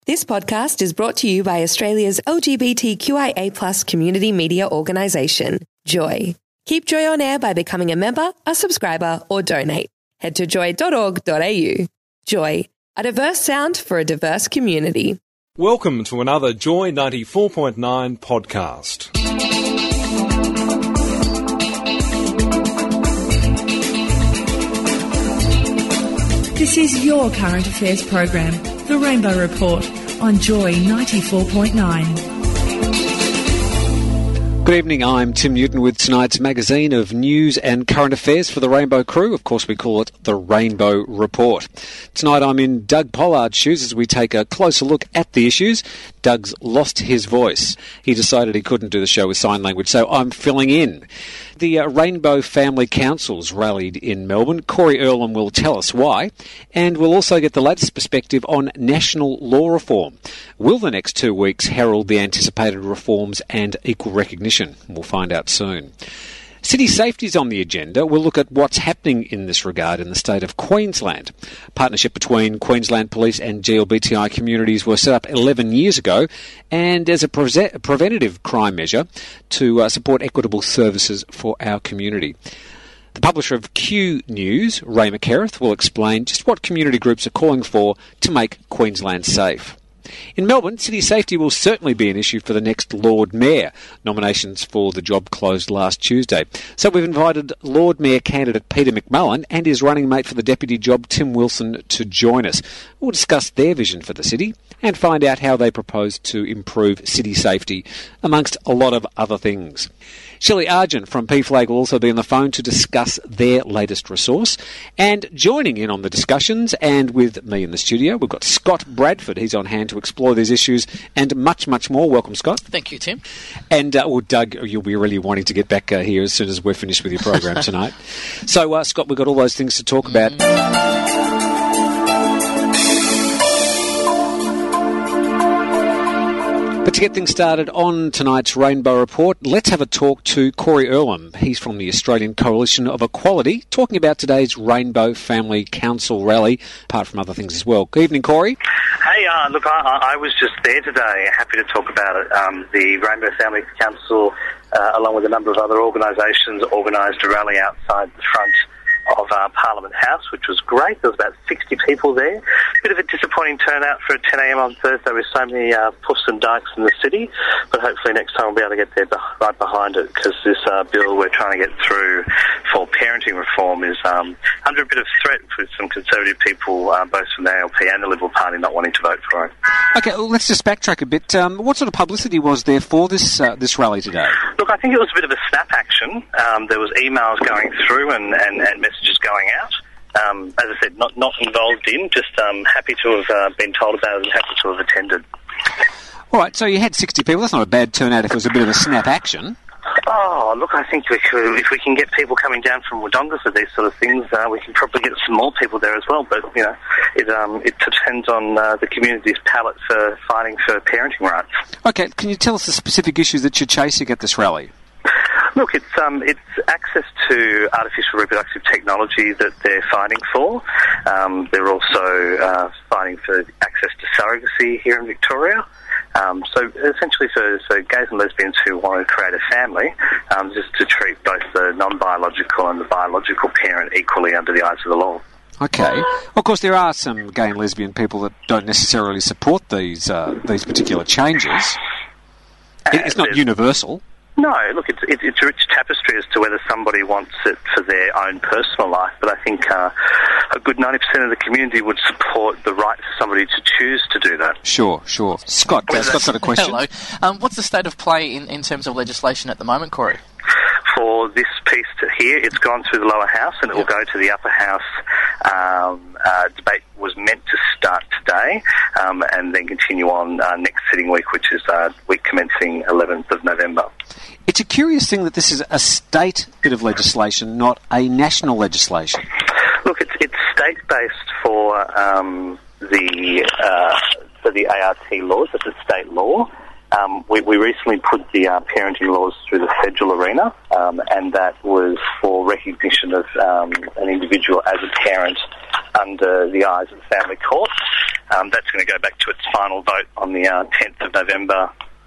This podcast is brought to you by Australia's LGBTQIA+ community media organisation, Joy. Keep Joy on air by becoming a member, a subscriber, or donate. Head to joy.org.au. Joy, a diverse sound for a diverse community. Welcome to another Joy 94.9 podcast. This is your current affairs program, The Rainbow Report, on Joy 94.9. Good evening, I'm Tim Newton with tonight's magazine of news and current affairs for the Rainbow crew. Of course, we call it the Rainbow Report. Tonight I'm in Doug Pollard's shoes as we take a closer look at the issues. Doug's lost his voice. He decided he couldn't do the show with sign language, so I'm filling in. The Rainbow Family Councils rallied in Melbourne. Corey Earlham will tell us why, and we'll also get the latest perspective on national law reform. Will the next 2 weeks herald the anticipated reforms and equal recognition? We'll find out soon. City safety is on the agenda. We'll look at what's happening in this regard in the state of Queensland. A partnership between Queensland Police and GLBTI communities was set up 11 years ago, and as a preventative crime measure to support equitable services for our community. The publisher of Q News, Ray McCareth, will explain just what community groups are calling for to make Queensland safe. In Melbourne, city safety will certainly be an issue for the next Lord Mayor. Nominations for the job closed last Tuesday. So we've invited Lord Mayor candidate Peter McMullen and his running mate for the deputy job, Tim Wilson, to join us. We'll discuss their vision for the city and find out how they propose to improve city safety, amongst a lot of other things. Shelley Argent from PFLAG will also be on the phone to discuss their latest resource. And joining in on the discussions and with me in the studio, we've got Scott Bradford. He's on hand to explore these issues and much, much more. Welcome, Scott. Thank you, Tim. And, Doug, you'll be really wanting to get back here as soon as we're finished with your program tonight. So, Scott, we've got all those things to talk about. But to get things started on tonight's Rainbow Report, let's have a talk to Corey Earlham. He's from the Australian Coalition of Equality, talking about today's Rainbow Family Council rally, apart from other things as well. Good evening, Corey. Hey, look, I was just there today, happy to talk about it. The Rainbow Family Council, along with a number of other organisations, organised a rally outside the front of Parliament House, which was great. There was about 60 people there. Bit of a disappointing turnout for 10 a.m. on Thursday with so many puffs and dykes in the city, but hopefully next time we'll be able to get there right behind it, because this bill we're trying to get through for parenting reform is under a bit of threat with some Conservative people, both from the ALP and the Liberal Party, not wanting to vote for it. Okay, well, let's just backtrack a bit. What sort of publicity was there for this rally today? Look, I think it was a bit of a snap action. There was emails going through and messages going out. As I said, not involved in, just happy to have been told about it and happy to have attended. All right, so you had 60 people. That's not a bad turnout if it was a bit of a snap action. Oh, look, I think if we can get people coming down from Wodonga for these sort of things, we can probably get some more people there as well. But, you know, it depends on the community's palette for fighting for parenting rights. Okay, can you tell us the specific issues that you're chasing at this rally? Look, it's access to artificial reproductive technology that they're fighting for. They're also fighting for access to surrogacy here in Victoria. So essentially for gays and lesbians who want to create a family, just to treat both the non-biological and the biological parent equally under the eyes of the law. Okay. Of course, there are some gay and lesbian people that don't necessarily support these particular changes. It's not universal. No, look, it's a rich tapestry as to whether somebody wants it for their own personal life, but I think a good 90% of the community would support the right for somebody to choose to do that. Sure. Scott's got a question. Hello. What's the state of play in terms of legislation at the moment, Corey? For this piece here, it's gone through the lower house and it will go to the upper house. Debate was meant to start today and then continue on next sitting week, which is week commencing 11th of November. It's a curious thing that this is a state bit of legislation, not a national legislation. Look, it's state-based for the ART laws. It's a state law. We recently put the parenting laws through the federal arena, and that was for recognition of an individual as a parent under the eyes of the family court. That's going to go back to its final vote on the 10th of November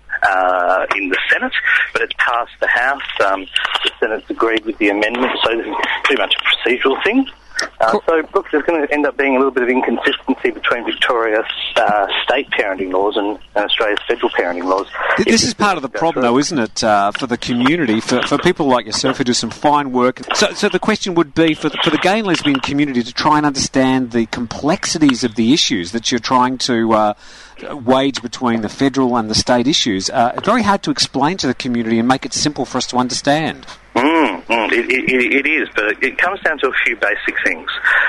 in the Senate, but it's passed the House. The Senate's agreed with the amendment, so this is pretty much a procedural thing. So, look, there's going to end up being a little bit of inconsistency between Victoria's state parenting laws and Australia's federal parenting laws. This is part of the problem, though, isn't it, for the community, for people like yourself who do some fine work. So the question would be for the gay and lesbian community to try and understand the complexities of the issues that you're trying to wage between the federal and the state issues. Very hard to explain to the community and make it simple for us to understand. It is, but it comes down to a few basic things.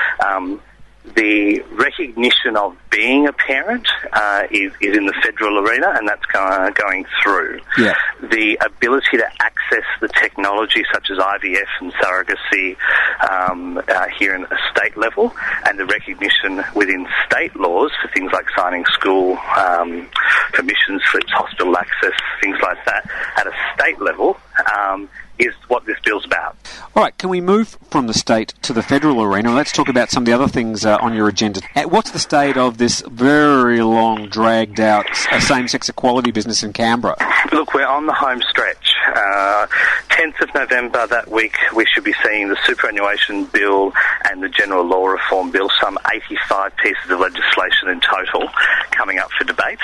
The recognition of being a parent is in the federal arena, and that's going through. Yeah. The ability to access the technology such as IVF and surrogacy here in a state level, and the recognition within state laws for things like signing school permission slips, hospital access, things like that, at a state level, is what this bill's about. All right, can we move from the state to the federal arena? Let's talk about some of the other things on your agenda. What's the state of this very long, dragged-out same-sex equality business in Canberra? Look, we're on the home stretch. 10th of November that week, we should be seeing the superannuation bill and the general law reform bill, some 85 pieces of legislation in total, coming up for debate.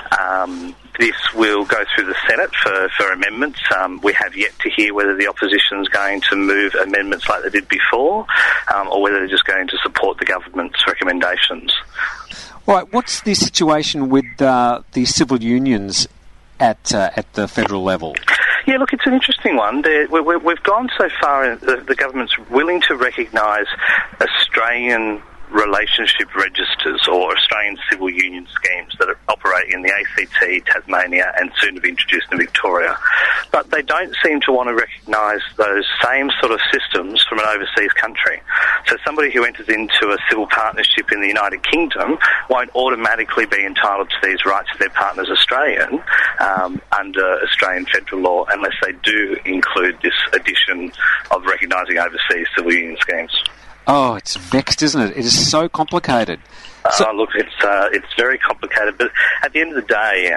This will go through the Senate for amendments. We have yet to hear whether the opposition is going to move amendments like they did before, or whether they're just going to support the government's recommendations. All right, what's the situation with the civil unions at the federal level? Yeah, look, it's an interesting one. We've gone so far, the government's willing to recognise Australian relationship registers or Australian civil union schemes that operate in the ACT, Tasmania, and soon to be introduced in Victoria. But they don't seem to want to recognise those same sort of systems from an overseas country. So somebody who enters into a civil partnership in the United Kingdom won't automatically be entitled to these rights if their partner's Australian under Australian federal law, unless they do include this addition of recognising overseas civil union schemes. Oh, it's vexed, isn't it? It is so complicated. Look, it's very complicated, but at the end of the day,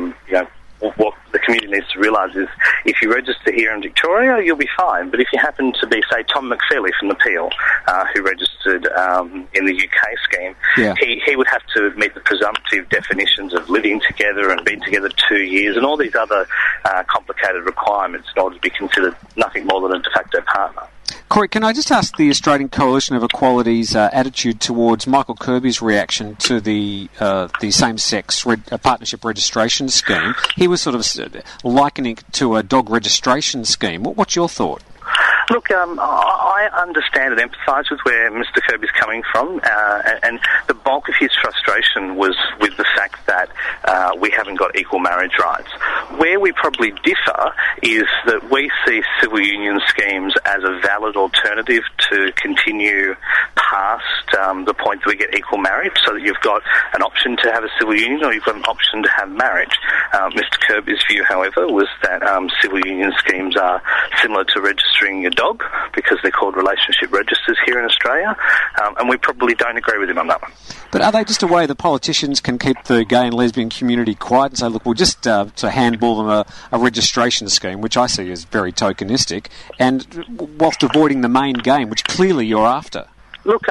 what the community needs to realise is if you register here in Victoria, you'll be fine. But if you happen to be, say, Tom McFeely from the Peel, who registered in the UK scheme, he would have to meet the presumptive definitions of living together and being together 2 years and all these other complicated requirements in order to be considered nothing more than a de facto partner. Corey, can I just ask the Australian Coalition of Equality's attitude towards Michael Kirby's reaction to the same-sex partnership registration scheme? He was sort of likening it to a dog registration scheme. What's your thought? Look, I understand and empathise with where Mr Kirby's coming from, and the bulk of his frustration was with the fact that we haven't got equal marriage rights. Where we probably differ is that we see civil union schemes as a valid alternative to continue past the point that we get equal marriage, so that you've got an option to have a civil union or you've got an option to have marriage. Mr Kirby's view, however, was that civil union schemes are similar to registering your dog because they're called relationship registers here in Australia, and we probably don't agree with him on that one. But are they just a way the politicians can keep the gay and lesbian community quiet and say, look, we'll just to handball them a registration scheme, which I see as very tokenistic, and whilst avoiding the main game, which clearly you're after? Look,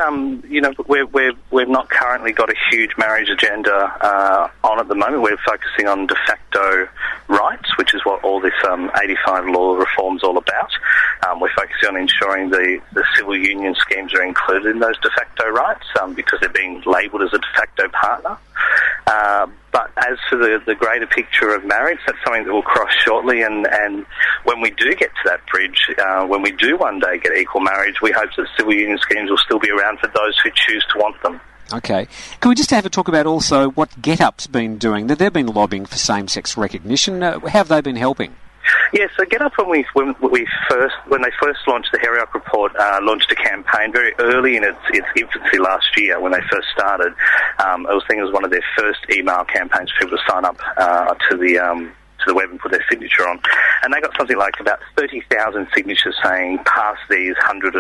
we've not currently got a huge marriage agenda on at the moment. We're focusing on de facto rights, which is what all this 85 law reform's all about. We're focusing on ensuring the civil union schemes are included in those de facto rights because they're being labelled as a de facto partner. But as for the greater picture of marriage, that's something that we'll cross shortly, and when we do get to that bridge, when we do one day get equal marriage, we hope that civil union schemes will still be around for those who choose to want them. Okay. Can we just have a talk about also what GetUp's been doing? They've been lobbying for same-sex recognition. How have they been helping? Yeah, so GetUp, when they first launched the Heriok report, launched a campaign very early in its infancy last year when they first started. I was thinking it was one of their first email campaigns for people to sign up to the web and put their signature on. and they got something like about 30,000 signatures saying pass these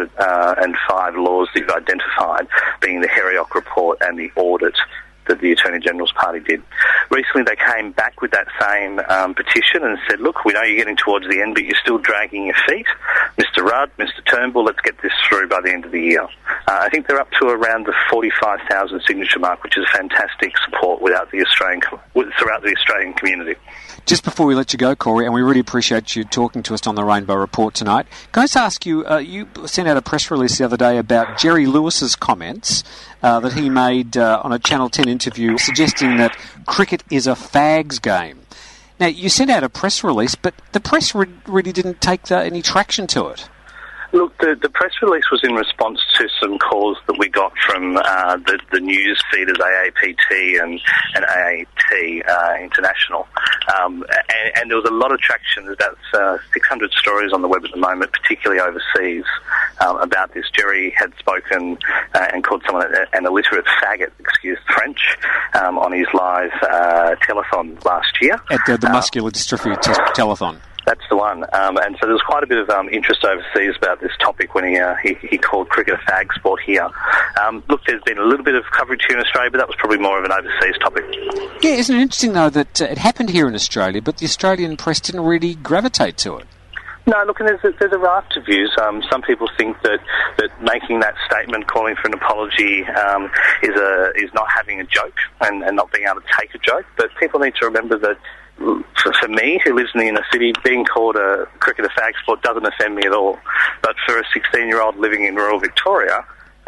105 laws that you've identified, being the Heriock report and the audit that the Attorney General's party did. Recently they came back with that same petition and said, look, we know you're getting towards the end, but you're still dragging your feet. Mr Rudd, Mr Turnbull, let's get this through by the end of the year. I think they're up to around the 45,000 signature mark, which is fantastic support throughout the Australian community. Just before we let you go, Corey, and we really appreciate you talking to us on the Rainbow Report tonight, can I just ask you, you sent out a press release the other day about Jerry Lewis's comments that he made on a Channel 10 interview suggesting that cricket is a fags game. Now, you sent out a press release, but the press really didn't take any traction to it. Look, the press release was in response to some calls that we got from the news feeders AAPT and AAT International. And there was a lot of traction. There's about 600 stories on the web at the moment, particularly overseas, about this. Jerry had spoken and called someone an illiterate faggot, excuse the French, on his live telethon last year. At the Muscular Dystrophy telethon. That's the one. And so there's quite a bit of interest overseas about this topic when he called cricket a fag sport here. Look, there's been a little bit of coverage here in Australia, but that was probably more of an overseas topic. Yeah, isn't it interesting, though, that it happened here in Australia, but the Australian press didn't really gravitate to it? No, look, and there's a raft of views. Some people think that making that statement, calling for an apology, is not having a joke and not being able to take a joke. But people need to remember that for me, who lives in the inner city, being called a cricket a fag sport doesn't offend me at all. But for a 16-year-old living in rural Victoria,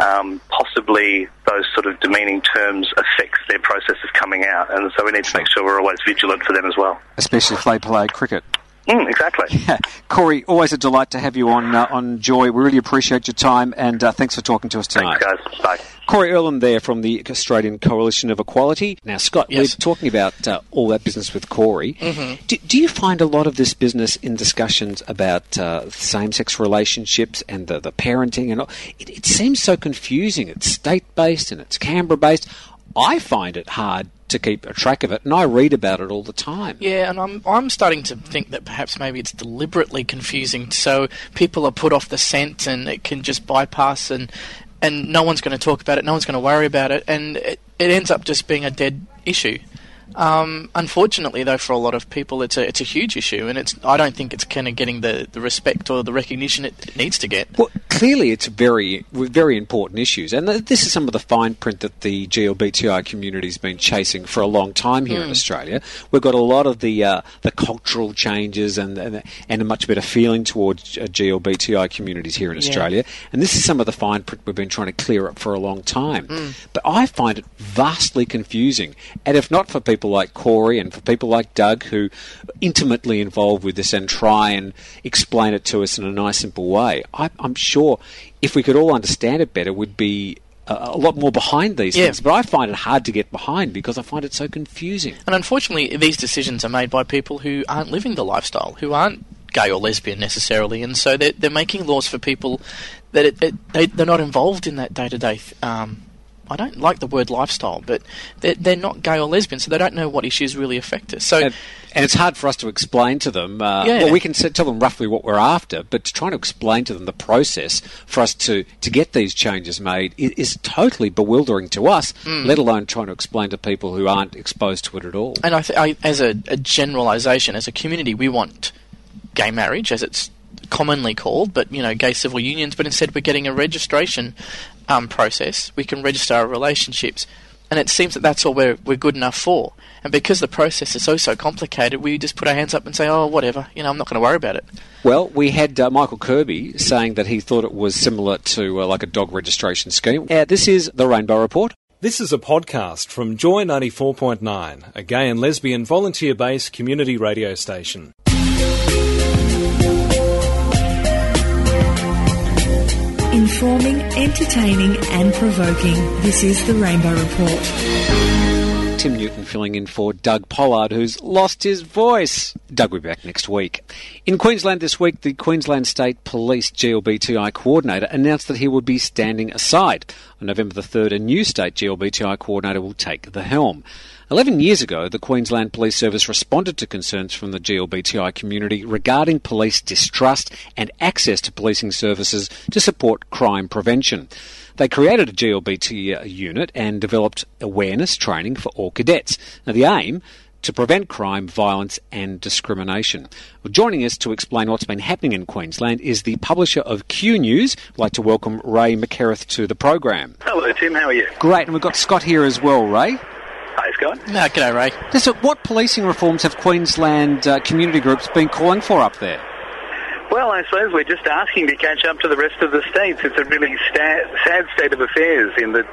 possibly those sort of demeaning terms affects their process of coming out. And so we need to make sure we're always vigilant for them as well. Especially if they play cricket. Exactly. Yeah. Corey, always a delight to have you on Joy. We really appreciate your time, and thanks for talking to us tonight. Thanks, guys. Bye. Corey Erland there from the Australian Coalition of Equality. Now, Scott, yes. We're talking about all that business with Corey. Mm-hmm. Do you find a lot of this business in discussions about same-sex relationships and the parenting and all? It seems so confusing. It's state-based and it's Canberra-based. I find it hard to keep a track of it, and I read about it all the time. Yeah, and I'm starting to think that perhaps maybe it's deliberately confusing, so people are put off the scent and it can just bypass, and no one's going to talk about it, no one's going to worry about it, and it ends up just being a dead issue. Unfortunately, though, for a lot of people, it's a huge issue, and I don't think it's kind of getting the respect or the recognition it needs to get. Well, clearly, it's very important issues, and this is some of the fine print that the GLBTI community's been chasing for a long time here in Australia. We've got a lot of the cultural changes and a much better feeling towards GLBTI communities here in Australia, and this is some of the fine print we've been trying to clear up for a long time. But I find it vastly confusing, and if not for people like Corey and for people like Doug who are intimately involved with this and try and explain it to us in a nice, simple way, I'm sure if we could all understand it better, we'd be a lot more behind these things. But I find it hard to get behind because I find it so confusing. And unfortunately, these decisions are made by people who aren't living the lifestyle, who aren't gay or lesbian necessarily, and so they're making laws for people that they're not involved in that day-to-day I don't like the word lifestyle, but they're not gay or lesbian, so they don't know what issues really affect us. So, and it's hard for us to explain to them. Well, we can tell them roughly what we're after, but to try to explain to them the process for us to get these changes made is totally bewildering to us, let alone trying to explain to people who aren't exposed to it at all. And as a generalisation, as a community, we want gay marriage, as it's commonly called, but gay civil unions, but instead we're getting a registration process. We can register our relationships, and it seems that that's all we're good enough for. And because the process is so complicated, we just put our hands up and say, oh, whatever, I'm not going to worry about it. Well, we had Michael Kirby saying that he thought it was similar to like a dog registration scheme. This is the Rainbow Report. This is a podcast from Joy 94.9, a gay and lesbian volunteer-based community radio station. Informing, entertaining and provoking. This is the Rainbow Report. Tim Newton filling in for Doug Pollard, who's lost his voice. Doug will be back next week. In Queensland this week, the Queensland State Police GLBTI coordinator announced that he would be standing aside. On November the 3rd, a new state GLBTI coordinator will take the helm. 11 years ago, the Queensland Police Service responded to concerns from the GLBTI community regarding police distrust and access to policing services to support crime prevention. They created a GLBT unit and developed awareness training for all cadets. Now, the aim, to prevent crime, violence and discrimination. Well, joining us to explain what's been happening in Queensland is the publisher of Q News. I'd like to welcome Ray McKerrath to the program. Hello, Tim. How are you? Great, and we've got Scott here as well, Ray. Hi, Scott. G'day, Ray. So what policing reforms have Queensland community groups been calling for up there? Well, I suppose we're just asking to catch up to the rest of the states. It's a really sad state of affairs. In the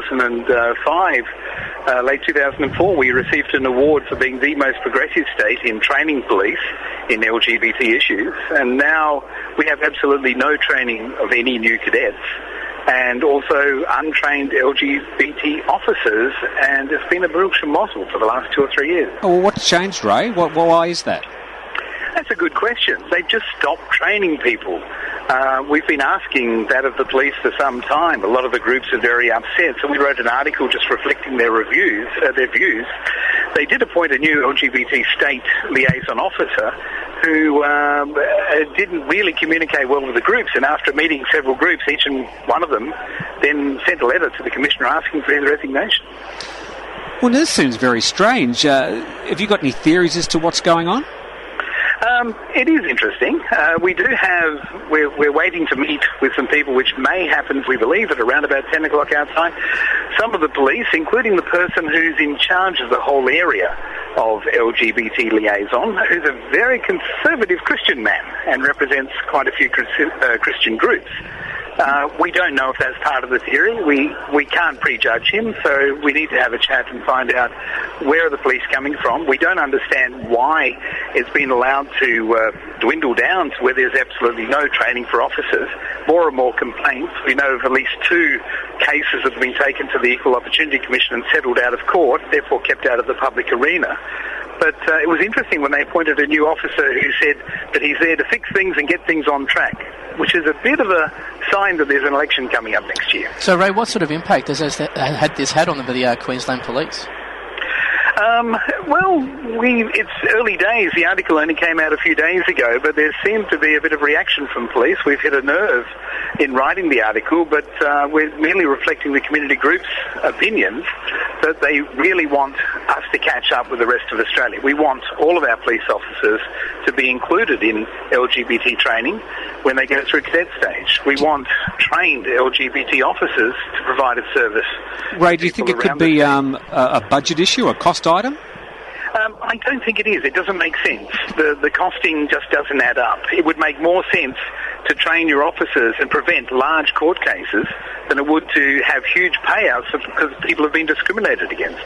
2005, late 2004, we received an award for being the most progressive state in training police in LGBT issues, and now we have absolutely no training of any new cadets, and also untrained LGBT officers, and it's been a real shemozzle for the last 2 or 3 years. Oh, well, what's changed, Ray? Why is that? That's a good question. They've just stopped training people. We've been asking that of the police for some time. A lot of the groups are very upset, so we wrote an article just reflecting their views. They did appoint a new LGBT state liaison officer who didn't really communicate well with the groups, and after meeting several groups, each and one of them then sent a letter to the Commissioner asking for his resignation. Well, this seems very strange. Have you got any theories as to what's going on? It is interesting. We're waiting to meet with some people, which may happen, we believe, at around about 10 o'clock outside. Some of the police, including the person who's in charge of the whole area of LGBT liaison, who's a very conservative Christian man and represents quite a few Christian groups. We don't know if that's part of the theory. We can't prejudge him, so we need to have a chat and find out where are the police coming from. We don't understand why it's been allowed to dwindle down to where there's absolutely no training for officers. More and more complaints. We know of at least 2 cases that have been taken to the Equal Opportunity Commission and settled out of court, therefore kept out of the public arena. But it was interesting when they appointed a new officer who said that he's there to fix things and get things on track, which is a bit of a sign that there's an election coming up next year. So, Ray, what sort of impact has this had on the Queensland Police? It's early days. The article only came out a few days ago, but there seemed to be a bit of reaction from police. We've hit a nerve in writing the article, but we're merely reflecting the community group's opinions that they really want us to catch up with the rest of Australia. We want all of our police officers to be included in LGBT training when they go through cadet stage. We want trained LGBT officers to provide a service. Ray, do you think it could be a budget issue, a cost item? I don't think it is. It doesn't make sense. The costing just doesn't add up. It would make more sense to train your officers and prevent large court cases than it would to have huge payouts because people have been discriminated against.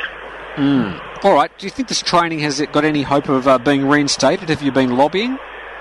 All right. Do you think this training has got any hope of being reinstated? Have you been lobbying?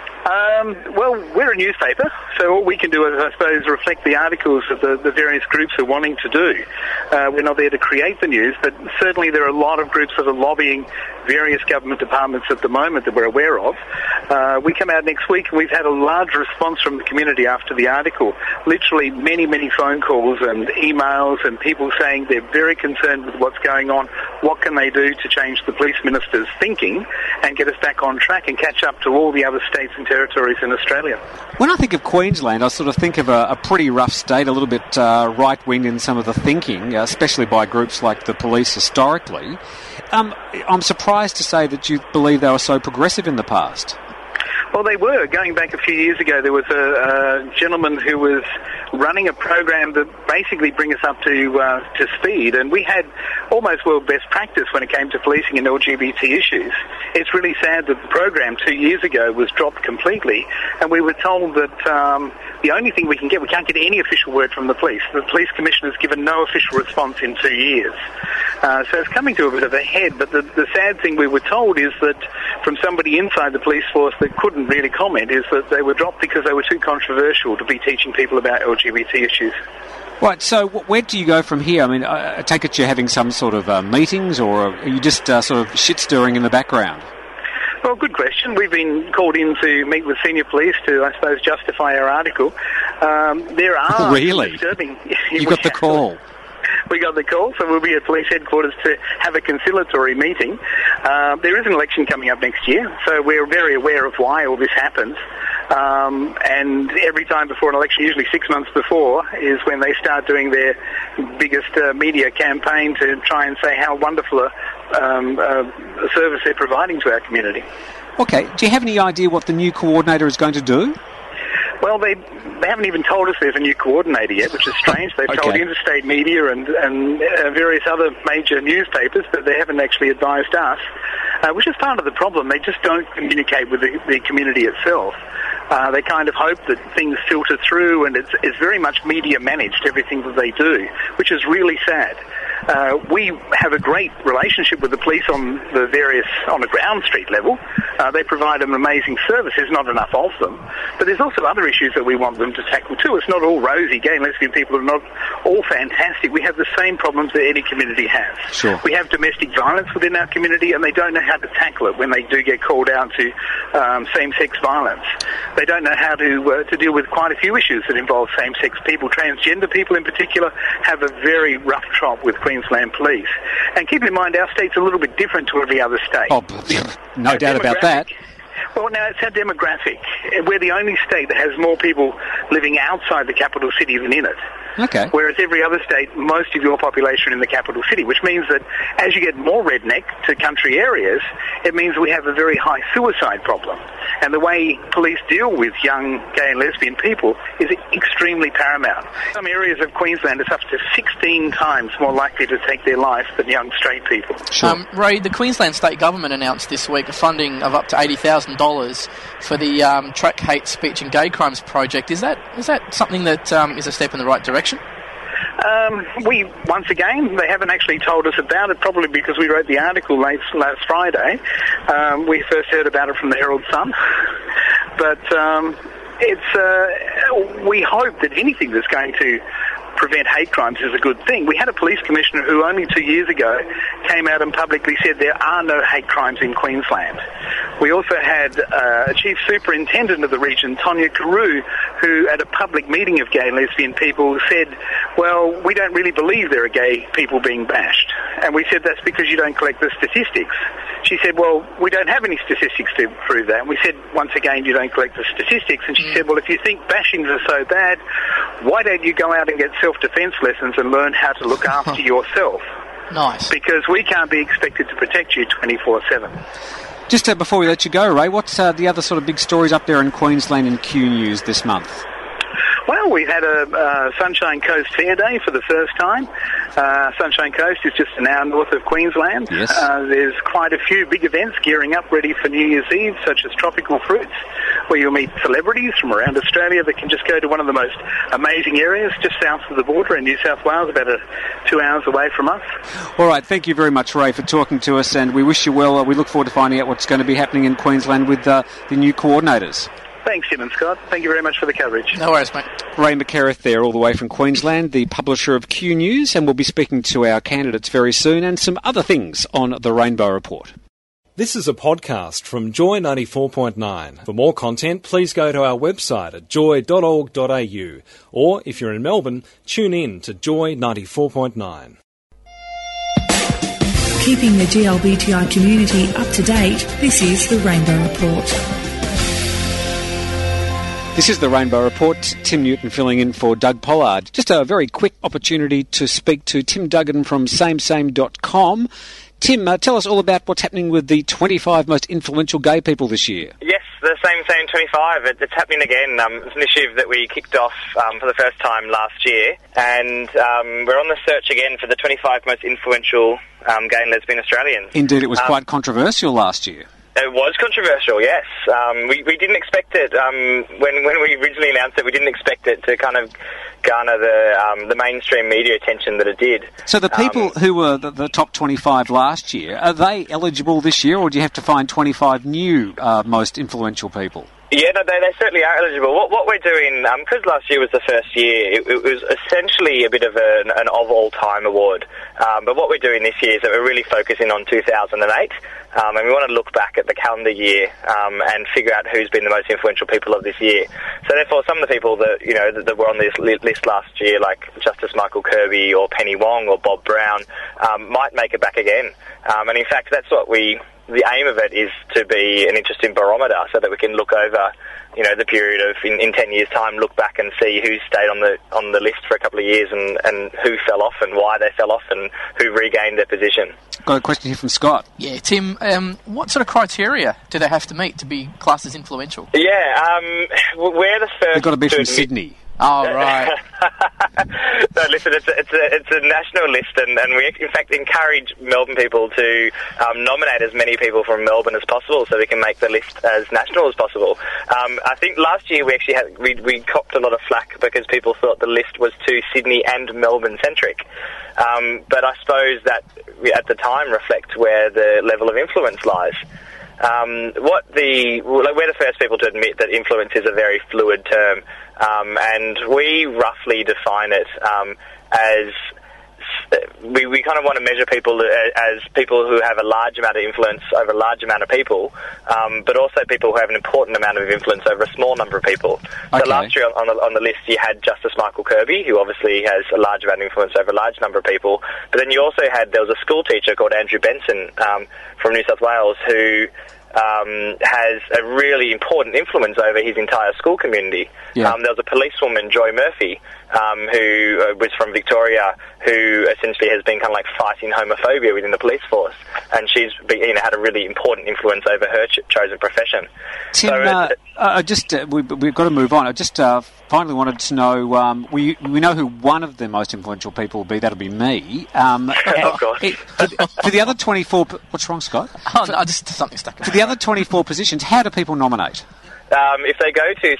Well, we're a newspaper, so all we can do is, I suppose, reflect the articles that the various groups are wanting to do. We're not there to create the news, but certainly there are a lot of groups that are lobbying various government departments at the moment that we're aware of. We come out next week and we've had a large response from the community after the article. Literally many, many phone calls and emails and people saying they're very concerned with what's going on. What can they do to change the police minister's thinking and get us back on track and catch up to all the other states and territories in Australia? When I think of Queensland, I sort of think of a pretty rough state, a little bit right-wing in some of the thinking, especially by groups like the police historically. I'm surprised to say that you believe they were so progressive in the past. Well, they were. Going back a few years ago, there was a gentleman who was running a program that basically bring us up to speed, and we had almost world best practice when it came to policing and LGBT issues. It's really sad that the program 2 years ago was dropped completely, and we were told that the only thing we can't get any official word from the police. The police commissioner has given no official response in 2 years. So it's coming to a bit of a head, but the sad thing we were told is that from somebody inside the police force that couldn't really comment is that they were dropped because they were too controversial to be teaching people about LGBT issues. Right, so where do you go from here? I mean, I take it you're having some sort of meetings, or are you just sort of shit-stirring in the background? Well, good question. We've been called in to meet with senior police to, I suppose, justify our article. There are... Really? Disturbing... You got the call? we got the call, so we'll be at police headquarters to have a conciliatory meeting. There is an election coming up next year, so we're very aware of why all this happens. And every time before an election, usually 6 months before, is when they start doing their biggest media campaign to try and say how wonderful a service they're providing to our community. Okay, do you have any idea what the new coordinator is going to do? Well, they haven't even told us there's a new coordinator yet, which is strange. They've told interstate media and various other major newspapers, but they haven't actually advised us, which is part of the problem. They just don't communicate with the community itself. They kind of hope that things filter through, and it's very much media managed, everything that they do, which is really sad. We have a great relationship with the police on the ground street level. They provide an amazing service. There's not enough of them. But there's also other issues that we want them to tackle too. It's not all rosy. Gay and lesbian people are not all fantastic. We have the same problems that any community has. Sure. We have domestic violence within our community, and they don't know how to tackle it when they do get called out to same-sex violence. They don't know how to deal with quite a few issues that involve same-sex people. Transgender people in particular have a very rough trot with Queensland Police. And keep in mind, our state's a little bit different to every other state. Oh, no doubt about that. Well, now, it's our demographic. We're the only state that has more people living outside the capital city than in it. Okay. Whereas every other state, most of your population are in the capital city, which means that as you get more redneck to country areas, it means we have a very high suicide problem. And the way police deal with young gay and lesbian people is extremely paramount. Some areas of Queensland is up to 16 times more likely to take their life than young straight people. Sure. Ray, the Queensland State Government announced this week a funding of up to $80,000 for the Track Hate Speech and Gay Crimes project. Is that something that is a step in the right direction? Once again, they haven't actually told us about it, probably because we wrote the article last Friday. We first heard about it from the Herald Sun. But we hope that anything that's going to prevent hate crimes is a good thing. We had a police commissioner who only 2 years ago came out and publicly said there are no hate crimes in Queensland. We also had a chief superintendent of the region, Tonya Carew, who at a public meeting of gay and lesbian people said, well, we don't really believe there are gay people being bashed. And we said, that's because you don't collect the statistics. She said, well, we don't have any statistics to prove that. And we said, once again, you don't collect the statistics. And she said, well, if you think bashings are so bad, why don't you go out and get self-defense lessons and learn how to look after yourself? Nice. Because we can't be expected to protect you 24/7. Just before we let you go, Ray, what's the other sort of big stories up there in Queensland in Q News this month? Well, we've had a Sunshine Coast Fair Day for the first time. Sunshine Coast is just an hour north of Queensland. Yes. There's quite a few big events gearing up ready for New Year's Eve, such as Tropical Fruits, where you'll meet celebrities from around Australia that can just go to one of the most amazing areas just south of the border in New South Wales, about 2 hours away from us. All right, thank you very much, Ray, for talking to us, and we wish you well. We look forward to finding out what's going to be happening in Queensland with the new coordinators. Thanks, Jim and Scott. Thank you very much for the coverage. No worries, mate. Ray McCareth there, all the way from Queensland, the publisher of Q News, and we'll be speaking to our candidates very soon and some other things on the Rainbow Report. This is a podcast from Joy 94.9. For more content, please go to our website at joy.org.au, or if you're in Melbourne, tune in to Joy 94.9. Keeping the GLBTI community up to date, this is the Rainbow Report. This is the Rainbow Report. Tim Newton filling in for Doug Pollard. Just a very quick opportunity to speak to Tim Duggan from samesame.com. Tim, tell us all about what's happening with the 25 most influential gay people this year. Yes, the Same 25. It's happening again. It's an initiative that we kicked off for the first time last year, and we're on the search again for the 25 most influential gay and lesbian Australians. Indeed, it was quite controversial last year. It was controversial, yes. We didn't expect it. When we originally announced it, we didn't expect it to kind of garner the mainstream media attention that it did. So the people who were the top 25 last year, are they eligible this year, or do you have to find 25 new most influential people? Yeah, no, they certainly are eligible. What we're doing, because last year was the first year, it was essentially a bit of an of-all-time award. But what we're doing this year is that we're really focusing on 2008, and we want to look back at the calendar year and figure out who's been the most influential people of this year. So therefore, some of the people that that were on this list last year, like Justice Michael Kirby or Penny Wong or Bob Brown, might make it back again. And in fact, that's what the aim of it is to be an interesting barometer so that we can look over, the period of, in 10 years' time, look back and see who stayed on the list for a couple of years and who fell off and why they fell off and who regained their position. Got a question here from Scott. Yeah, Tim, what sort of criteria do they have to meet to be classed as influential? Yeah, we're the first. They've got to be from Sydney. Oh, right. No, listen, it's a national list, and we in fact encourage Melbourne people to nominate as many people from Melbourne as possible, so we can make the list as national as possible. I think last year we actually we copped a lot of flack because people thought the list was too Sydney and Melbourne centric. But I suppose that we, at the time, reflect where the level of influence lies. We're the first people to admit that influence is a very fluid term, and we roughly define it as we kind of want to measure people as people who have a large amount of influence over a large amount of people, but also people who have an important amount of influence over a small number of people. Okay. So last year on the list you had Justice Michael Kirby, who obviously has a large amount of influence over a large number of people, but then you also there was a school teacher called Andrew Benson from New South Wales who has a really important influence over his entire school community. Yeah. There was a policewoman, Joy Murphy, who was from Victoria, who essentially has been kind of like fighting homophobia within the police force, and she's had a really important influence over her chosen profession. Tim, we've got to move on. I just finally wanted to know, we know who one of the most influential people will be. That'll be me. Oh, God. For the other 24... What's wrong, Scott? Oh, no, just something stuck. For the other 24 positions, how do people nominate? If they go to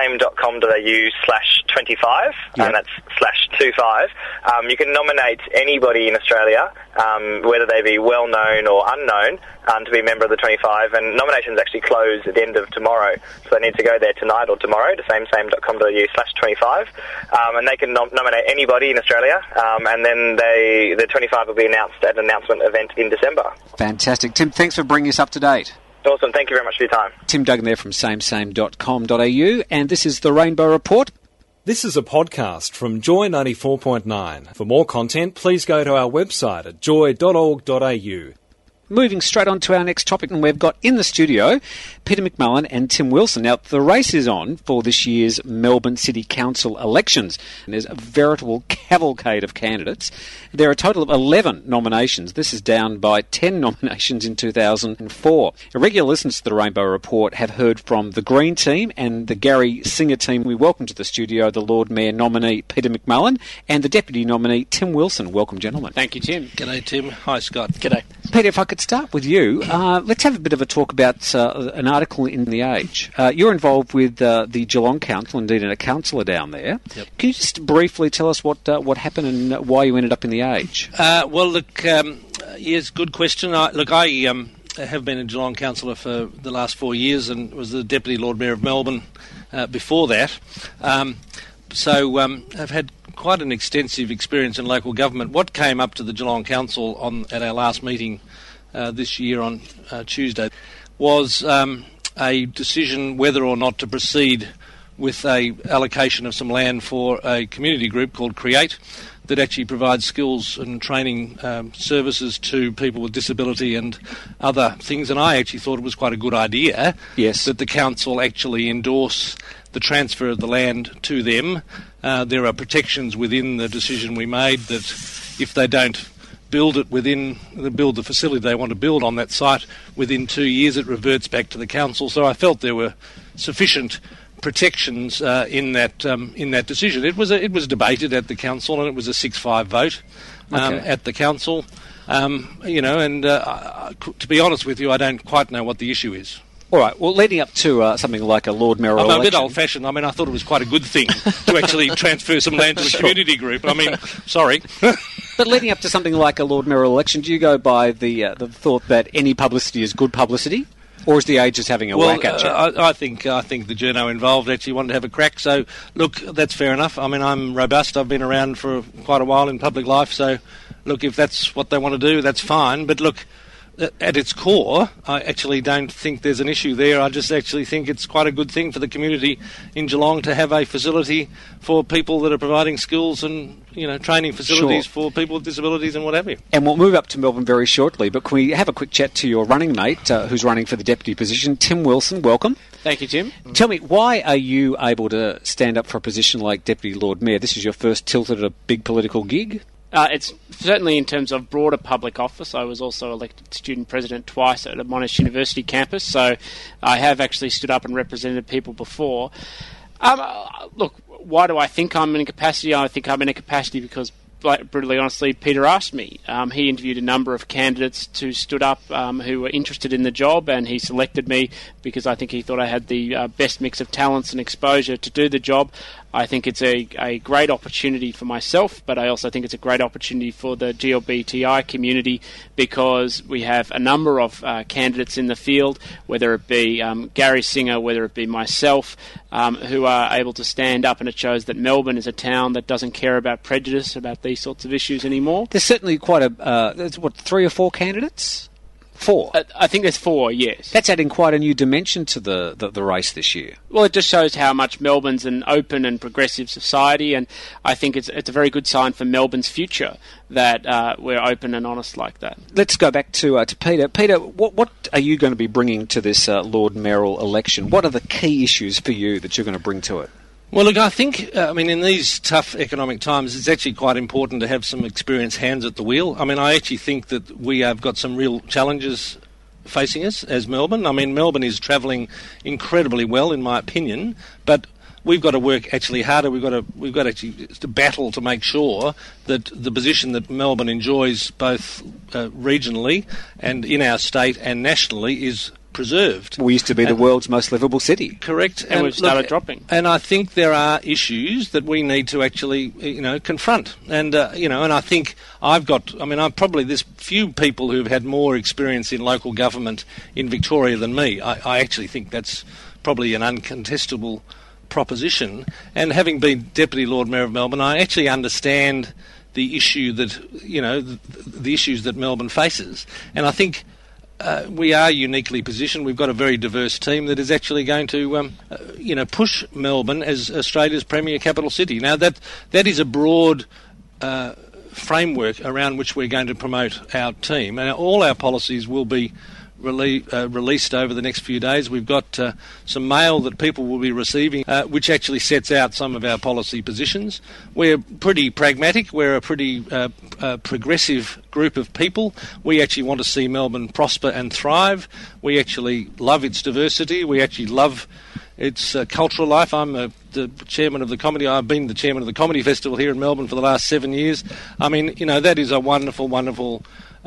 samesame.com.au/25, and that's /25, you can nominate anybody in Australia, whether they be well-known or unknown, to be a member of the 25, and nominations actually close at the end of tomorrow. So they need to go there tonight or tomorrow to samesame.com.au/25, and they can nominate anybody in Australia, and then the 25 will be announced at an announcement event in December. Fantastic. Tim, thanks for bringing us up to date. Awesome. Thank you very much for your time. Tim Duggan there from samesame.com.au, and this is the Rainbow Report. This is a podcast from Joy 94.9. For more content, please go to our website at joy.org.au. Moving straight on to our next topic, and we've got in the studio Peter McMullen and Tim Wilson. Now, the race is on for this year's Melbourne City Council elections, and there's a veritable cavalcade of candidates. There are a total of 11 nominations. This is down by 10 nominations in 2004. Regular listeners to the Rainbow Report have heard from the Green team and the Gary Singer team. We welcome to the studio the Lord Mayor nominee Peter McMullen and the Deputy nominee Tim Wilson. Welcome, gentlemen. Thank you, Tim. G'day, Tim. Hi, Scott. G'day. Peter, if I could start with you, let's have a bit of a talk about an article in The Age. You're involved with the Geelong Council, indeed, and a councillor down there. Yep. Can you just briefly tell us what happened and why you ended up in The Age? Yes, good question. I have been a Geelong councillor for the last 4 years and was the Deputy Lord Mayor of Melbourne before that. I've had quite an extensive experience in local government. What came up to the Geelong Council at our last meeting this year on Tuesday was a decision whether or not to proceed with a allocation of some land for a community group called Create that actually provides skills and training services to people with disability and other things. And I actually thought it was quite a good idea that the council actually endorse the transfer of the land to them. There are protections within the decision we made that if they don't build the facility they want to build on that site within 2 years, it reverts back to the council. So I felt there were sufficient protections in that decision. It was debated at the council, and it was a 6-5 vote at the council. To be honest with you, I don't quite know what the issue is. All right, well, leading up to something like a Lord Mayoral election... I'm a bit old-fashioned. I mean, I thought it was quite a good thing to actually transfer some land to a community group. I mean, sorry. But leading up to something like a Lord Mayoral election, do you go by the thought that any publicity is good publicity? Or is the age just having a whack at you? I think the journo involved actually wanted to have a crack. So, look, that's fair enough. I mean, I'm robust. I've been around for quite a while in public life. So, look, if that's what they want to do, that's fine. But look, at its core, I actually don't think there's an issue there. I just actually think it's quite a good thing for the community in Geelong to have a facility for people that are providing skills and, training facilities for people with disabilities and what have you. And we'll move up to Melbourne very shortly, but can we have a quick chat to your running mate who's running for the deputy position, Tim Wilson? Welcome. Thank you, Tim. Tell me, why are you able to stand up for a position like Deputy Lord Mayor? This is your first tilt at a big political gig? It's certainly in terms of broader public office. I was also elected student president twice at a Monash University campus, so I have actually stood up and represented people before. Look, why do I think I'm in a capacity? I think I'm in a capacity because, brutally honestly, Peter asked me. He interviewed a number of candidates who stood up who were interested in the job, and he selected me because I think he thought I had the best mix of talents and exposure to do the job. I think it's a great opportunity for myself, but I also think it's a great opportunity for the GLBTI community because we have a number of candidates in the field, whether it be Gary Singer, whether it be myself, who are able to stand up, and it shows that Melbourne is a town that doesn't care about prejudice about these sorts of issues anymore. There's certainly quite there's 3 or 4 candidates? 4? I think there's 4, yes. That's adding quite a new dimension to the race this year. Well, it just shows how much Melbourne's an open and progressive society, and I think it's a very good sign for Melbourne's future that we're open and honest like that. Let's go back to Peter. Peter, what are you going to be bringing to this Lord Mayoral election? What are the key issues for you that you're going to bring to it? Well, look, I think, in these tough economic times, it's actually quite important to have some experienced hands at the wheel. I mean, I actually think that we have got some real challenges facing us as Melbourne. I mean, Melbourne is travelling incredibly well, in my opinion, but we've got to work actually harder. We've got actually to battle to make sure that the position that Melbourne enjoys both regionally and in our state and nationally is preserved. We used to be the world's most livable city. Correct. And we've started dropping. And I think there are issues that we need to actually, confront. And, and I think I'm probably, there's few people who've had more experience in local government in Victoria than me. I actually think that's probably an uncontestable proposition. And having been Deputy Lord Mayor of Melbourne, I actually understand the issue that, the issues that Melbourne faces. And I think we are uniquely positioned. We've got a very diverse team that is actually going to, push Melbourne as Australia's premier capital city. Now, that is a broad framework around which we're going to promote our team. And all our policies will be released over the next few days. We've got some mail that people will be receiving, which actually sets out some of our policy positions. We're pretty pragmatic. We're a pretty progressive group of people. We actually want to see Melbourne prosper and thrive. We actually love its diversity. We actually love its cultural life. I'm the chairman of the comedy. I've been the chairman of the Comedy Festival here in Melbourne for the last 7 years. I mean, that is a wonderful, wonderful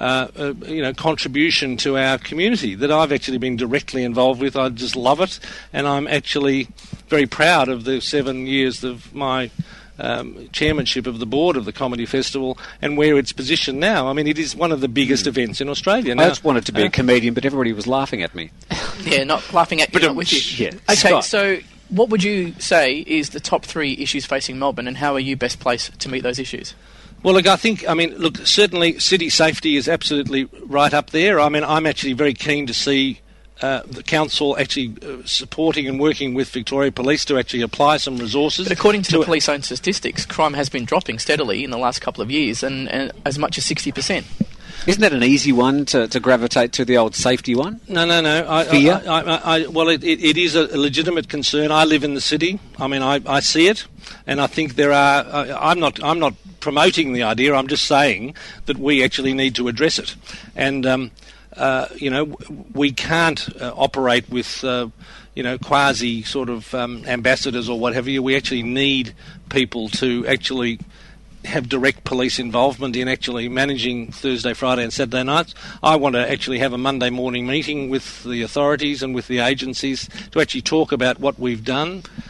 contribution to our community that I've actually been directly involved with. I just love it, and I'm actually very proud of the 7 years of my chairmanship of the board of the Comedy Festival and where it's positioned now. I mean, it is one of the biggest events in Australia. Now, I just wanted to be a comedian, but everybody was laughing at me. Yeah, not laughing at you, not with you. Yeah. Okay, Scott. so what would you say is the top 3 issues facing Melbourne, and how are you best placed to meet those issues? Well, look, certainly city safety is absolutely right up there. I mean, I'm actually very keen to see the council actually supporting and working with Victoria Police to actually apply some resources. But according to the police-own statistics, crime has been dropping steadily in the last couple of years, and as much as 60%. Isn't that an easy one to gravitate to, the old safety one? No. Fear? It is a legitimate concern. I live in the city. I mean, I see it, and I think there are. I'm not promoting the idea. I'm just saying that we actually need to address it, and we can't operate with quasi sort of ambassadors or what have you. We actually need people to actually have direct police involvement in actually managing Thursday, Friday and Saturday nights. I want to actually have a Monday morning meeting with the authorities and with the agencies to actually talk about what we've done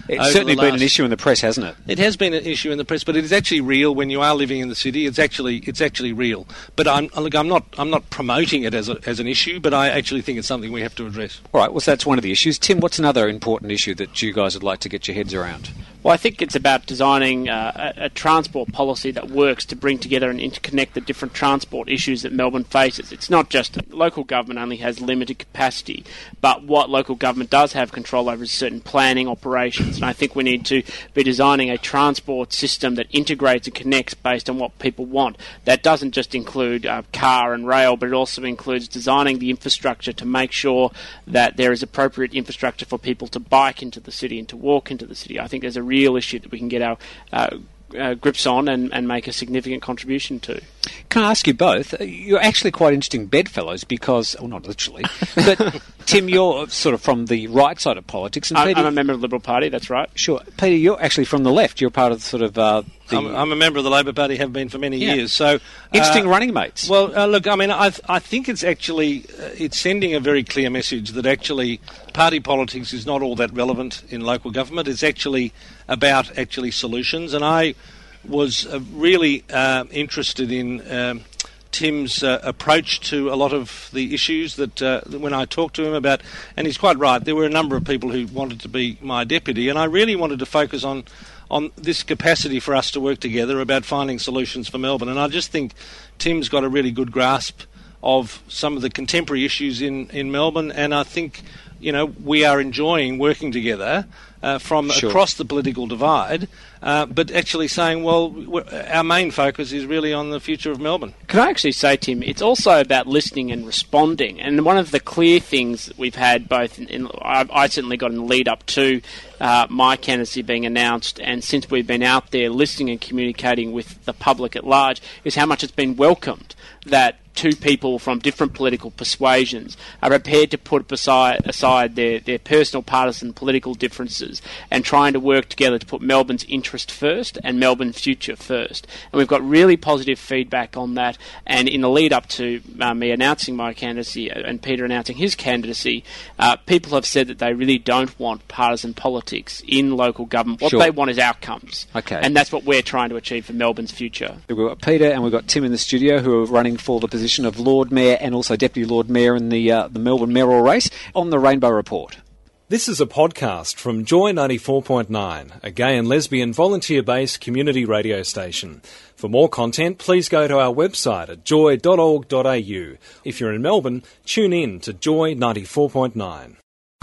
It's certainly been an issue in the press, hasn't it? It has been an issue in the press, but it is actually real when you are living in the city. It's actually real. But I'm not promoting it as an issue, but I actually think it's something we have to address. All right, well, so that's one of the issues. Tim, what's another important issue that you guys would like to get your heads around? Well, I think it's about designing a transport policy that works to bring together and interconnect the different transport issues that Melbourne faces. It's not just local government only has limited capacity, but what local government does have control over is certain planning operations. And I think we need to be designing a transport system that integrates and connects based on what people want. That doesn't just include car and rail, but it also includes designing the infrastructure to make sure that there is appropriate infrastructure for people to bike into the city and to walk into the city. I think there's a real issue that we can get our grips on and make a significant contribution to. Can I ask you both? You're actually quite interesting bedfellows because, well, not literally, but Tim, you're sort of from the right side of politics. And Peter, I'm a member of the Liberal Party, that's right. Sure. Peter, you're actually from the left. You're part of sort of I'm a member of the Labor Party, have been for many years. So interesting running mates. Well, look, I mean, I think it's actually it's sending a very clear message that actually party politics is not all that relevant in local government. It's actually about solutions, and I was really interested in Tim's approach to a lot of the issues that when I talked to him about, and he's quite right, there were a number of people who wanted to be my deputy, and I really wanted to focus on this capacity for us to work together about finding solutions for Melbourne. And I just think Tim's got a really good grasp of some of the contemporary issues in Melbourne, and I think, we are enjoying working together from across the political divide, but actually saying, well, our main focus is really on the future of Melbourne. Can I actually say, Tim, it's also about listening and responding. And one of the clear things that we've had both I certainly got in the lead up to my candidacy being announced, and since we've been out there listening and communicating with the public at large, is how much it's been welcomed that two people from different political persuasions are prepared to put aside their personal partisan political differences and trying to work together to put Melbourne's interest first and Melbourne's future first. And we've got really positive feedback on that. And in the lead up to me announcing my candidacy and Peter announcing his candidacy, people have said that they really don't want partisan politics in local government. What they want is outcomes. Okay. And that's what we're trying to achieve for Melbourne's future. We've got Peter and we've got Tim in the studio who are running for the position of Lord Mayor and also Deputy Lord Mayor in the Melbourne mayoral race on the Rainbow Report. This is a podcast from Joy 94.9, a gay and lesbian volunteer-based community radio station. For more content, please go to our website at joy.org.au. If you're in Melbourne, tune in to Joy 94.9.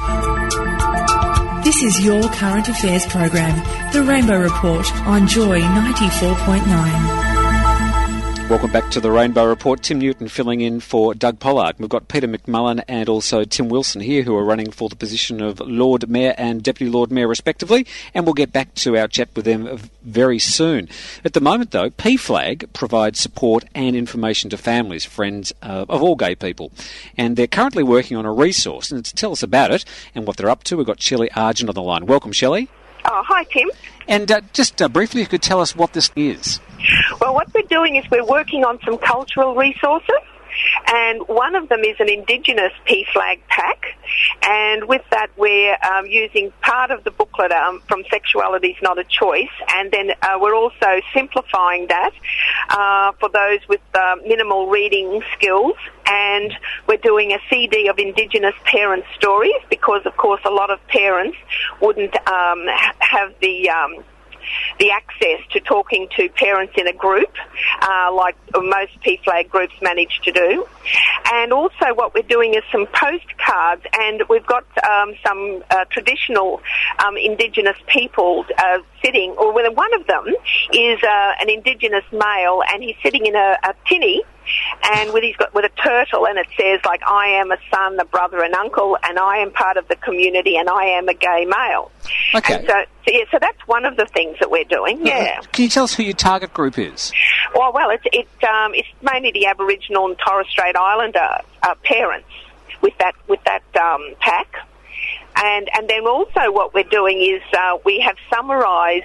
This is your current affairs program, The Rainbow Report on Joy 94.9. Welcome back to the Rainbow Report. Tim Newton filling in for Doug Pollard. We've got Peter McMullen and also Tim Wilson here who are running for the position of Lord Mayor and Deputy Lord Mayor respectively, and we'll get back to our chat with them very soon. At the moment though, PFLAG provides support and information to families, friends of all gay people, and they're currently working on a resource, and to tell us about it and what they're up to, we've got Shelley Argent on the line. Welcome, Shelley. Oh, hi, Tim. And just briefly, you could tell us what this is. Well, what we're doing is we're working on some cultural resources, and one of them is an Indigenous PFLAG pack, and with that we're using part of the booklet from Sexuality is Not a Choice, and then we're also simplifying that for those with minimal reading skills, and we're doing a CD of Indigenous parent stories because, of course, a lot of parents wouldn't have the access to talking to parents in a group, like most PFLAG groups manage to do. And also what we're doing is some postcards, and we've got some traditional Indigenous people sitting, or one of them is an Indigenous male, and he's sitting in a tinny, and with a turtle, and it says, like, I am a son, a brother, an uncle, and I am part of the community, and I am a gay male. Okay. And so that's one of the things that we're doing, yeah. Can you tell us who your target group is? Well, it's mainly the Aboriginal and Torres Strait Islander parents with that pack. And then also what we're doing is we have summarised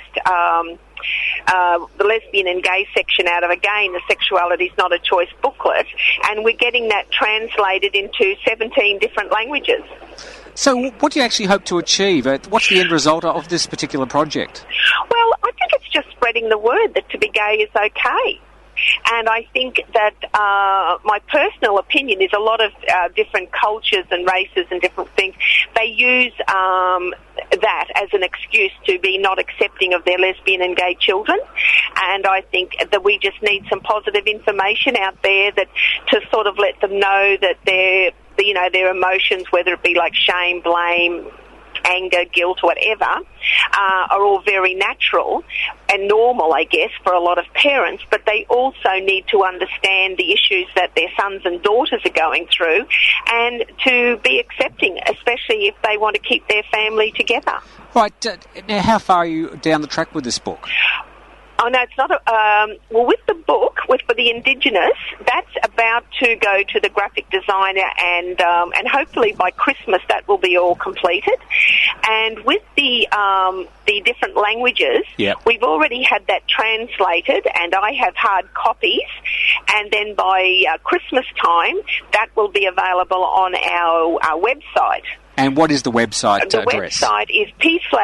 the lesbian and gay section out of, again, the Sexuality is Not a Choice booklet, and we're getting that translated into 17 different languages. So what do you actually hope to achieve? What's the end result of this particular project? Well, I think it's just spreading the word that to be gay is okay. And I think that my personal opinion is a lot of different cultures and races and different things, they use that as an excuse to be not accepting of their lesbian and gay children. And I think that we just need some positive information out there that to sort of let them know that their emotions, whether it be like shame, blame, anger, guilt, whatever, are all very natural and normal, I guess, for a lot of parents, but they also need to understand the issues that their sons and daughters are going through and to be accepting, especially if they want to keep their family together. Right. Now, how far are you down the track with this book? Oh, no, it's not. Well, with the book, for the Indigenous, that's about to go to the graphic designer and hopefully by Christmas that will be all completed. And with the different languages, we've already had that translated and I have hard copies. And then by Christmas time, that will be available on our website. And what is the website address? The website is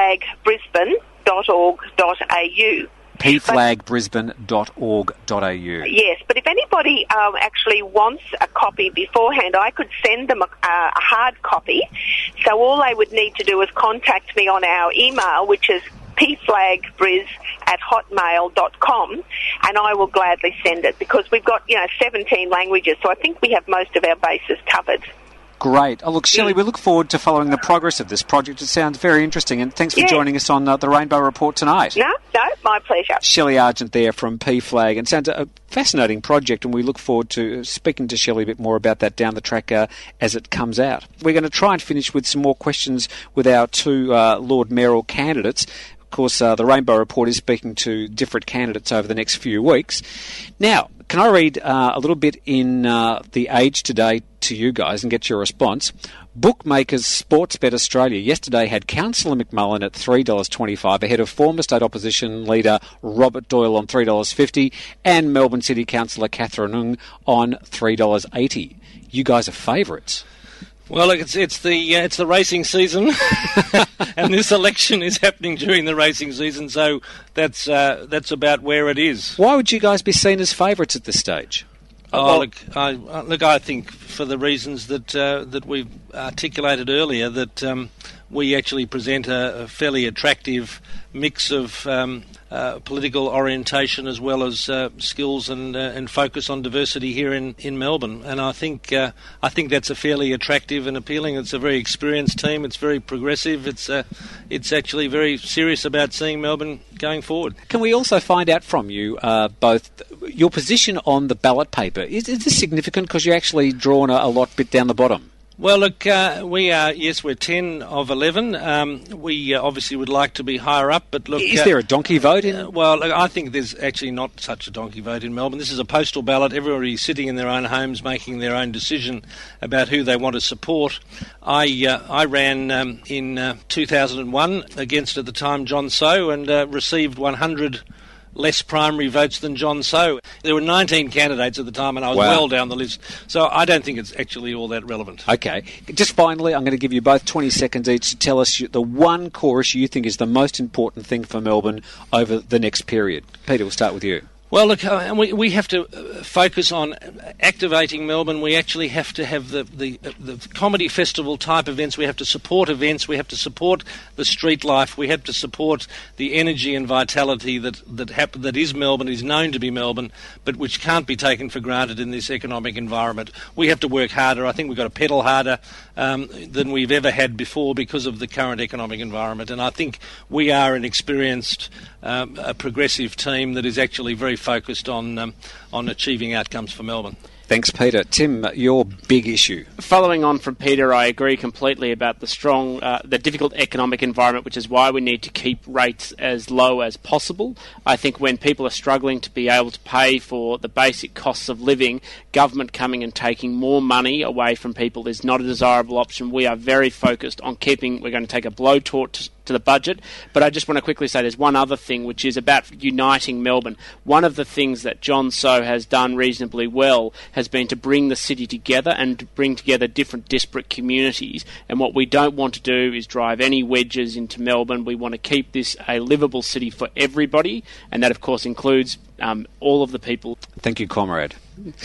pflagbrisbane.org.au. pflagbrisbane.org.au. Yes, but if anybody actually wants a copy beforehand, I could send them a hard copy. So all they would need to do is contact me on our email, which is pflagbris@hotmail.com, and I will gladly send it because we've got 17 languages, so I think we have most of our bases covered. Great. Oh, look, Shelley, we look forward to following the progress of this project. It sounds very interesting, and thanks for joining us on the Rainbow Report tonight. No, my pleasure. Shelley Argent there from PFLAG, and sounds a fascinating project, and we look forward to speaking to Shelley a bit more about that down the track as it comes out. We're going to try and finish with some more questions with our two Lord Mayoral candidates. Of course, the Rainbow Report is speaking to different candidates over the next few weeks. Now, can I read a little bit in The Age today to you guys and get your response? Bookmakers Sportsbet Australia yesterday had Councillor McMullen at $3.25 ahead of former state opposition leader Robert Doyle on $3.50 and Melbourne City Councillor Catherine Ng on $3.80. You guys are favourites. Well, it's the racing season, and this election is happening during the racing season, so that's about where it is. Why would you guys be seen as favourites at this stage? I think for the reasons that we've articulated earlier, that we actually present a fairly attractive mix of political orientation as well as skills and focus on diversity here in Melbourne. And I think that's a fairly attractive and appealing. It's a very experienced team. It's very progressive. It's actually very serious about seeing Melbourne going forward. Can we also find out from you both your position on the ballot paper? Is this significant because you're actually drawn a lot bit down the bottom? Well, look, we're 10 of 11. We obviously would like to be higher up, but look... Is there a donkey vote in? Well, I think there's actually not such a donkey vote in Melbourne. This is a postal ballot. Everybody's sitting in their own homes making their own decision about who they want to support. I ran in 2001 against, at the time, John Sow and received 100 less primary votes than John Sow. There were 19 candidates at the time and I was well down the list. So I don't think it's actually all that relevant. Okay. Just finally, I'm going to give you both 20 seconds each to tell us the one core issue you think is the most important thing for Melbourne over the next period. Peter, we'll start with you. Well, look, we have to focus on activating Melbourne. We actually have to have the comedy festival type events. We have to support events. We have to support the street life. We have to support the energy and vitality that is Melbourne, is known to be Melbourne, but which can't be taken for granted in this economic environment. We have to work harder. I think we've got to pedal harder than we've ever had before because of the current economic environment. And I think we are an experienced, a progressive team that is actually very focused on achieving outcomes for Melbourne. Thanks, Peter. Tim, your big issue. Following on from Peter, I agree completely about the difficult economic environment, which is why we need to keep rates as low as possible. I think when people are struggling to be able to pay for the basic costs of living, government coming and taking more money away from people is not a desirable option. We are very focused on we're going to take a blowtorch to the budget, but I just want to quickly say there's one other thing which is about uniting Melbourne. One of the things that John Sow has done reasonably well has has been to bring the city together and to bring together different disparate communities. And what we don't want to do is drive any wedges into Melbourne. We want to keep this a livable city for everybody, and that, of course, includes all of the people. Thank you, comrade.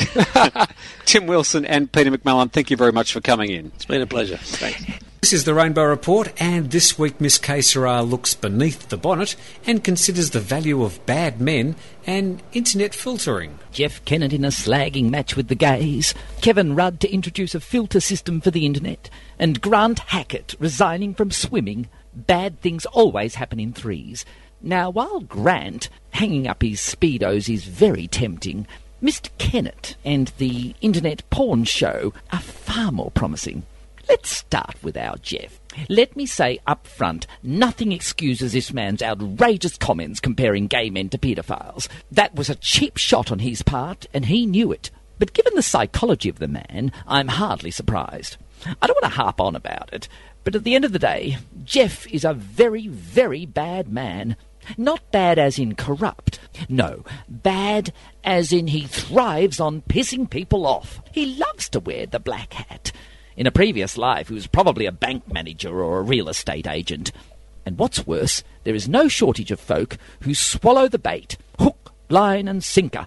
Tim Wilson and Peter McMullen, thank you very much for coming in. It's been a pleasure. Thanks. This is the Rainbow Report, and this week Miss Kay Sarrar looks beneath the bonnet and considers the value of bad men and internet filtering. Jeff Kennett in a slagging match with the gays, Kevin Rudd to introduce a filter system for the internet, and Grant Hackett resigning from swimming. Bad things always happen in threes. Now, while Grant hanging up his Speedos is very tempting, Mr. Kennett and the internet porn show are far more promising. Let's start with our Jeff. Let me say up front, nothing excuses this man's outrageous comments comparing gay men to paedophiles. That was a cheap shot on his part, and he knew it. But given the psychology of the man, I'm hardly surprised. I don't want to harp on about it, but at the end of the day, Jeff is a very, very bad man. Not bad as in corrupt. No, bad as in he thrives on pissing people off. He loves to wear the black hat. In a previous life, he was probably a bank manager or a real estate agent. And what's worse, there is no shortage of folk who swallow the bait, hook, line and sinker.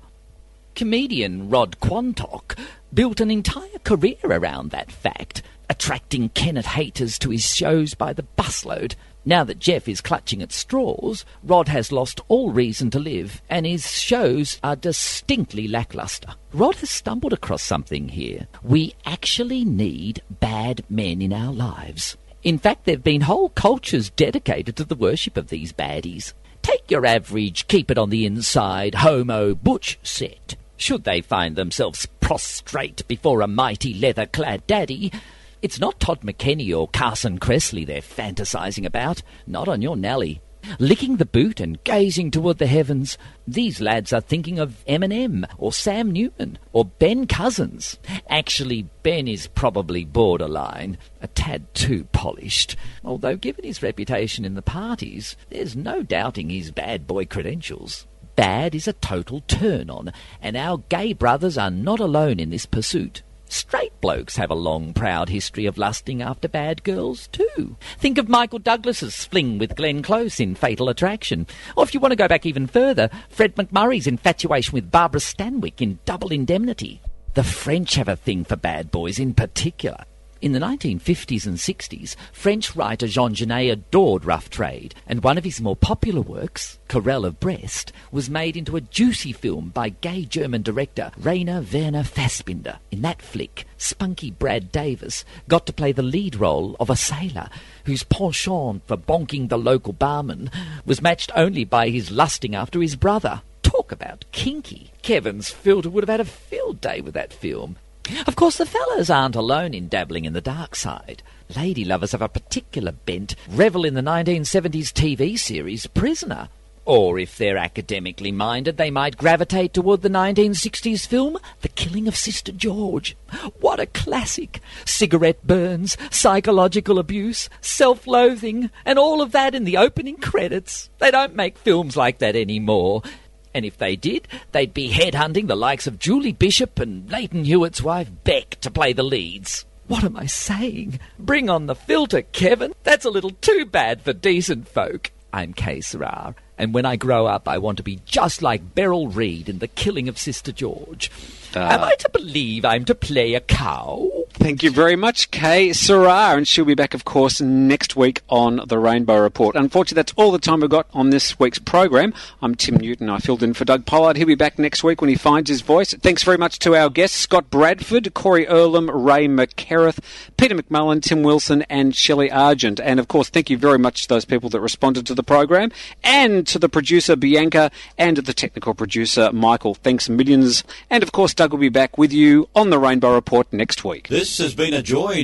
Comedian Rod Quantock built an entire career around that fact, attracting Kennett haters to his shows by the busload. Now that Jeff is clutching at straws, Rod has lost all reason to live, and his shows are distinctly lacklustre. Rod has stumbled across something here. We actually need bad men in our lives. In fact, there have been whole cultures dedicated to the worship of these baddies. Take your average keep-it-on-the-inside homo butch set. Should they find themselves prostrate before a mighty leather-clad daddy, it's not Todd McKenney or Carson Kressley they're fantasising about. Not on your Nelly. Licking the boot and gazing toward the heavens, these lads are thinking of Eminem or Sam Newman or Ben Cousins. Actually, Ben is probably borderline, a tad too polished. Although given his reputation in the parties, there's no doubting his bad boy credentials. Bad is a total turn-on, and our gay brothers are not alone in this pursuit. Straight blokes have a long, proud history of lusting after bad girls, too. Think of Michael Douglas's fling with Glenn Close in Fatal Attraction. Or if you want to go back even further, Fred McMurray's infatuation with Barbara Stanwyck in Double Indemnity. The French have a thing for bad boys in particular. In the 1950s and 60s, French writer Jean Genet adored rough trade, and one of his more popular works, Querelle of Brest, was made into a juicy film by gay German director Rainer Werner Fassbinder. In that flick, spunky Brad Davis got to play the lead role of a sailor whose penchant for bonking the local barman was matched only by his lusting after his brother. Talk about kinky. Kevin's filter would have had a field day with that film. Of course, the fellas aren't alone in dabbling in the dark side. Lady lovers of a particular bent revel in the 1970s TV series Prisoner. Or, if they're academically minded, they might gravitate toward the 1960s film The Killing of Sister George. What a classic! Cigarette burns, psychological abuse, self-loathing, and all of that in the opening credits. They don't make films like that anymore. And if they did, they'd be headhunting the likes of Julie Bishop and Leighton Hewitt's wife Beck to play the leads. What am I saying? Bring on the filter, Kevin. That's a little too bad for decent folk. I'm Kay Sarrar, and when I grow up I want to be just like Beryl Reid in The Killing of Sister George. Am I to believe I'm to play a cow? Thank you very much, Kay Sarrar, and she'll be back, of course, next week on the Rainbow Report. Unfortunately, that's all the time we've got on this week's program. I'm Tim Newton. I filled in for Doug Pollard. He'll be back next week when he finds his voice. Thanks very much to our guests, Scott Bradford, Corey Earlham, Ray McCareth, Peter McMullen, Tim Wilson and Shelley Argent. And, of course, thank you very much to those people that responded to the program, and to the producer, Bianca, and to the technical producer, Michael. Thanks millions. And, of course, Doug will be back with you on the Rainbow Report next week. This has been a Joy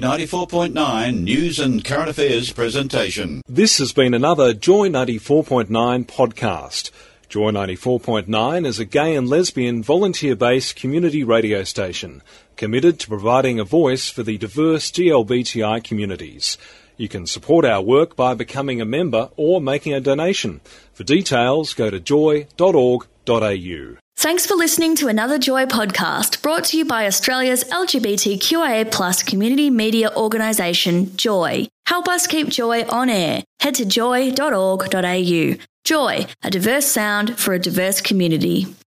94.9 News and Current Affairs presentation. This has been another Joy 94.9 podcast. Joy 94.9 is a gay and lesbian volunteer-based community radio station committed to providing a voice for the diverse GLBTI communities. You can support our work by becoming a member or making a donation. For details, go to joy.org.au. Thanks for listening to another Joy podcast brought to you by Australia's LGBTQIA+ community media organisation, Joy. Help us keep Joy on air. Head to joy.org.au. Joy, a diverse sound for a diverse community.